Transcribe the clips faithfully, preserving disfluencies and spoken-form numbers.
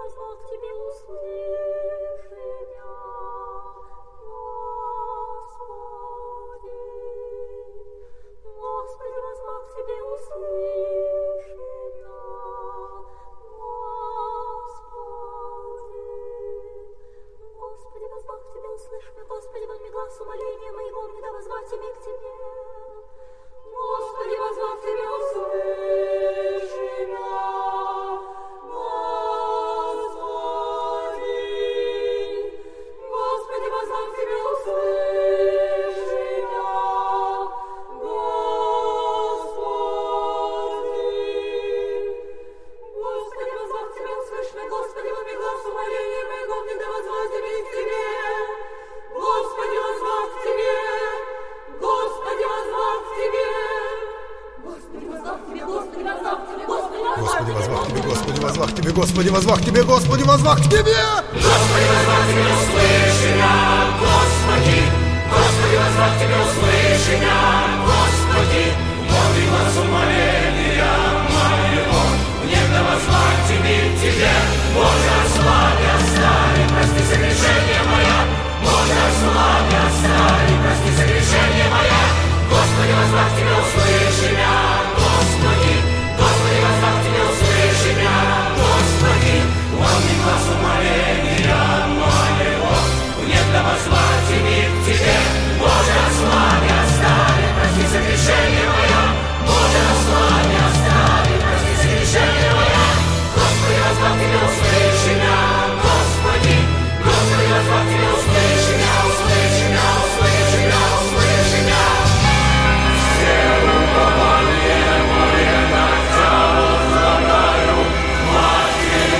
Господи, возвах Тебе, Господи, возвах к Тебе! Господи, возвах Тебе, услыши меня, Господи! Господи, возвах Тебе, услыши меня, Господи! Помни глаз умоления моего, гневно возвах Тебе, Тебе, Боже, ослаби, остави, прости согрешение мое, Боже, ослаби, остави, прости согрешение мое, Господи, возвах Тебе, услыши меня, Господи! Господи, возвах Тебе, услыши меня, Господи! Помни глаз умоления моего, гневно возвах Тебе, Тебе, Боже, ослаби, остави, прости согрешение мое, Боже, ослаби, остави, прости согрешение мое, Господи, возвах Тебе, услыши меня, Господи! Господи, возвах Тебе, услыши меня, услыши меня, услыши меня, услыши меня! Все упование мое на Тебя возлагаю, Матерь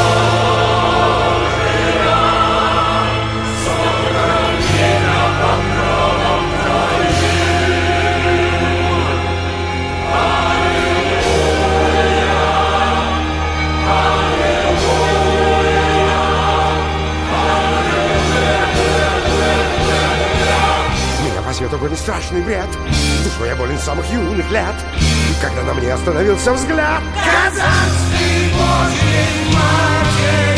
Божия, сохрани меня под кровом Твоим. Аллилуйя, Меня по свету гонит страшный бред, душой я болен с самых юных лет. И когда на мне остановился взгляд Казанской Божьей Матери,